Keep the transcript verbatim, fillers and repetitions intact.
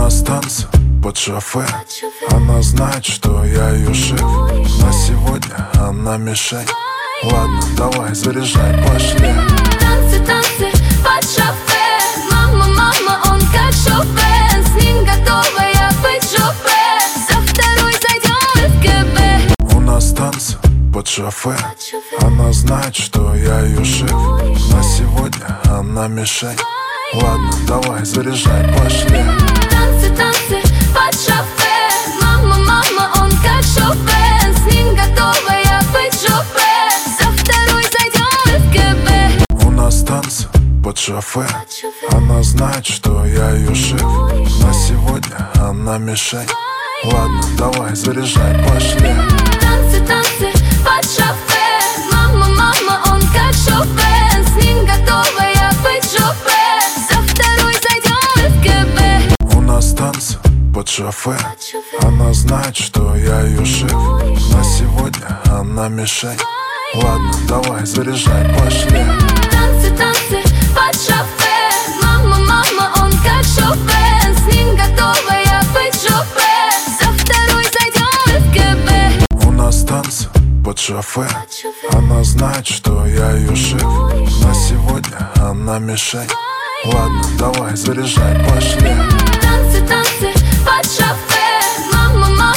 нас танцы под шофе. Она знает, что я ее шеф. На сегодня она мишень. Ладно, давай, заряжай, пошли. Танцы, танцы под шофе. Мама, мама, он как Шопен. С ним готова я быть Шопен. Со второй зайдем мы в КБ. У нас танцы под шофе. Она знает, что я ее шеф. На сегодня она мишень. Ладно, давай, заряжай, пошли. Танцы, танцы под шофе. Мама, мама, он как Шопен. С ним готова я быть Шопен. Со второй зайдем мы в КБ. У нас танцы под шофе. Она знает, что я ее шеф. На сегодня она мишень. Ладно, давай, заряжай, пошли. Танцы, танцы под шофе. Мама, мама, он как Шопен. С ним готова я быть Шопен. Со второй зайдем мы в КБ. У нас танцы под шофе. Она знает, что я ее шеф. На сегодня она мишень. Ладно, давай, заряжай, пошли. Танцы, танцы под шофе. Мама, мама, он как Шопен. С ним готова я быть Шопен. Со второй зайдем мы в КБ. У нас танцы под шофе. Она знает, что я ее шеф. На сегодня она мишень. Ладно, давай, заряжай, пошли. Танцы, танцы под шофе. Мама, мама.